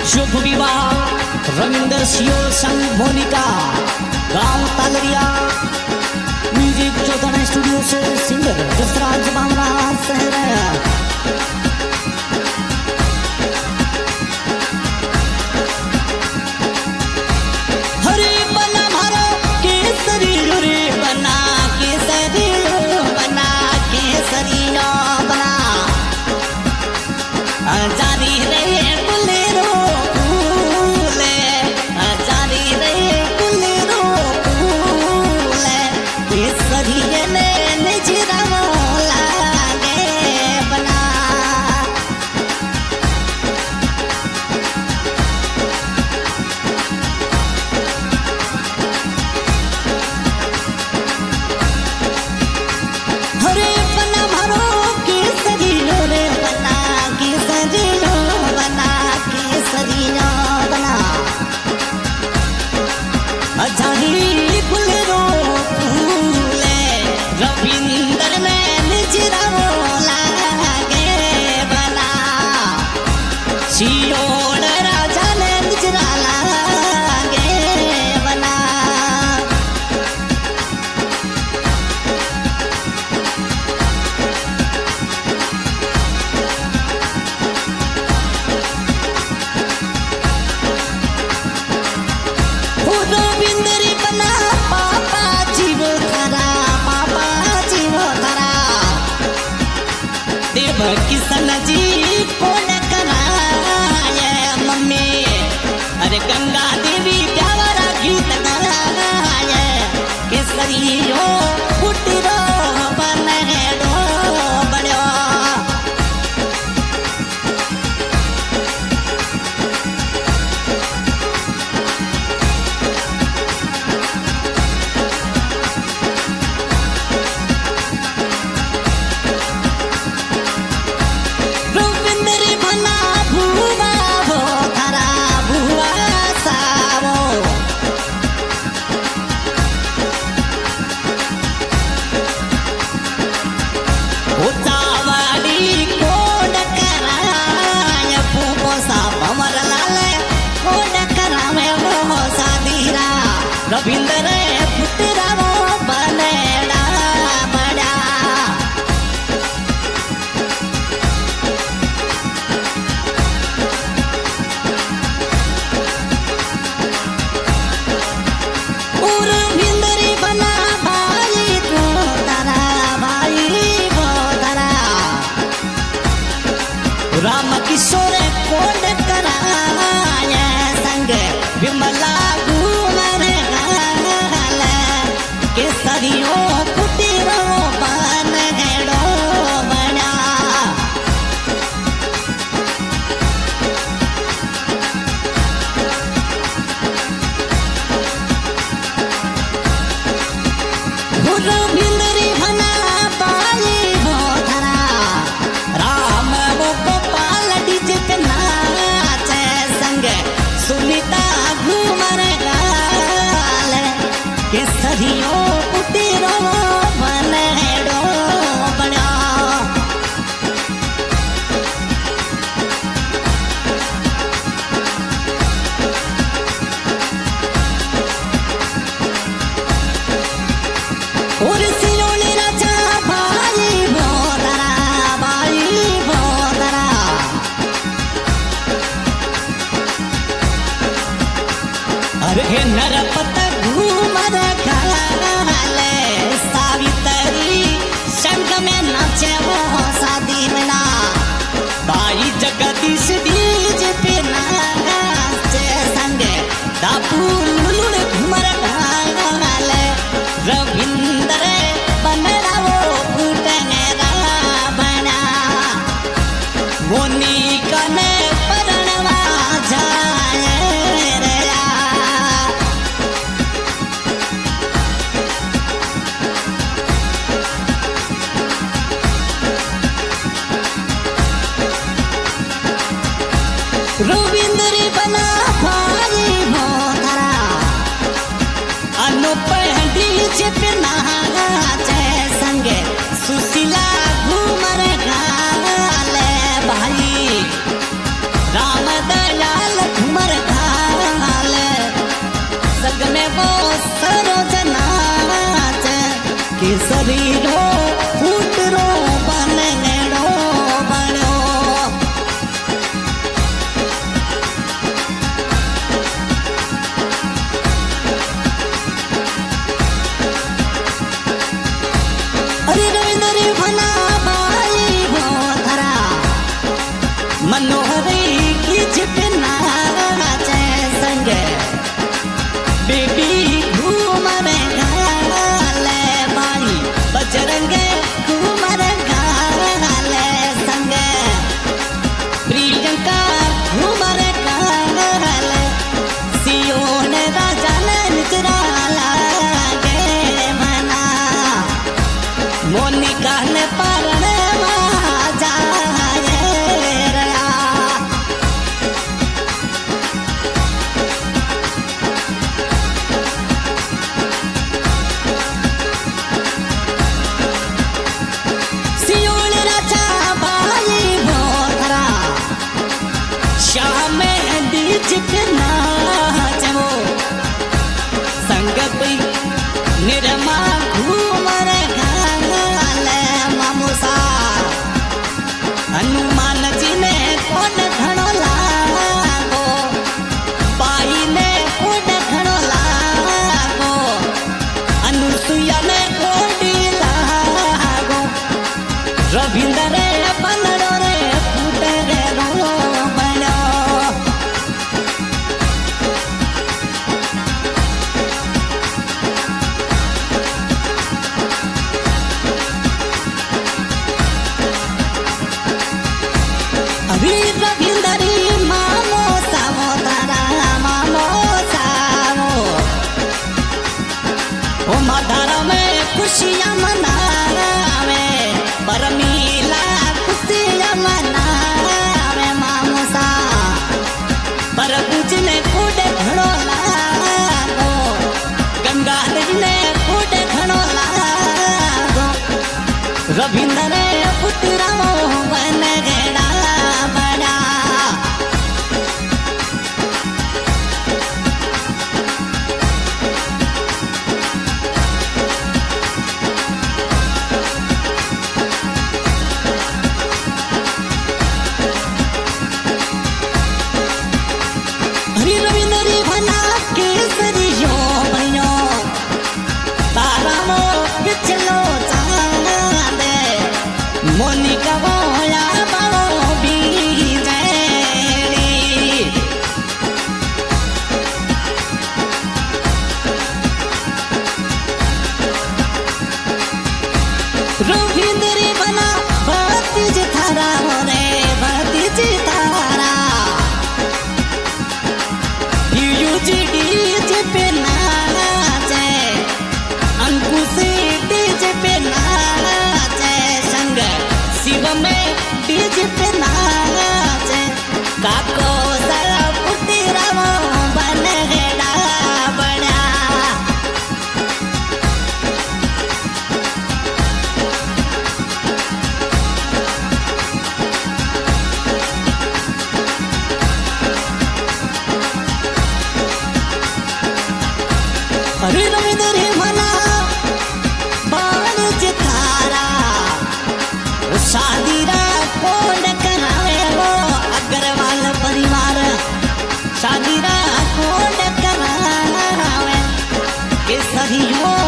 शुभ विवाह रविंदर सियोल संग मोनिका गांव तालरिया। म्यूजिक चौधरी स्टूडियो से सिंगर जसराज बामरा शहर। किसन जी कौन कराए मम्मी, अरे गंगा देवी प्यारा गीत कराए केसरियो फुटरो बनहेड़ो बड़ो। रविंदर पुतरावो बनेड़ा बड़ा, और रविंदरी बना भाई को तारा, भाई को तारा। राम किशोर कोड कराए संग विमला केसरियो कुटीरो बनहेड़ो बना। रविंदरी भना बाई बोधरा, राम वो गोपाल डीजे पे नाचे संग सुनीता घूमर गाल केसरियो कुटीरो बनहेड़ो बना। और सिरोनी राजा भाई बोधरा, भाई बोधरा। अरे नरपत घूमर खाले सावित्री संग में नाचे वो शादी में ना, बाई जगदीश डीज पे नाचे संग दापू लुलुड़ घूमर खाले। रविंदर बनड़ा वो फुटनेरा बना, मोनिका ने परणवा जाए रे। रविंदरी बना भाई बोधरा, अनुप डीजे पे नाचे संगे सुशीला घूमर गाले भाई राम दयाल। शरीरो फूटरो बननेड़ो बनो अरे रविंद्र भला भाई वो धरा मनोहरी की जितना नाचे संग बेबी घूम रे गाले भाई बजरंगे घूम रे गाले संग प्रियंका घूम रे गाले सियोन राजा ने निचराला गे मना मोनिका ने परने जा जितना जमो संगत निरमा घूम रे गाले मामुसा हनुमान जी ने कोड घणो लागो बाई ने कोड घणो लागो अनुसुया ने कोडी लागो रविंद्र रे बनड़ो रे फूटे रे रो बनो रविंदरी मामो सावो तारा मामो सावो ओ मधारा में खुशियां मनावे परमीला खुशियां मनावे मामो सा पर पूजने कोडे घणो लागो गंगा ने कोडे घणो लागो रविंद्र पुत्राओ बन गेड़ा बड़ा हरी रविंद्री भला केसरी यो बनो तारा मो पिछलो चांदे मोनिका बोया बाबो भी जैनी रविंद्री बना भतीज थारा रे भतीज थारा डीजे पे नाचे अंकुशी डीजे पे नाचे संग शिव में डीजे पे नाचे काको सारा पुतिरामो बन गेड़ा बड़ा अरे रविंद्र भला बाण चितारा शादी रा कोड करावे वो अग्रवाल परिवार शादी रा कोड करावे केसरियो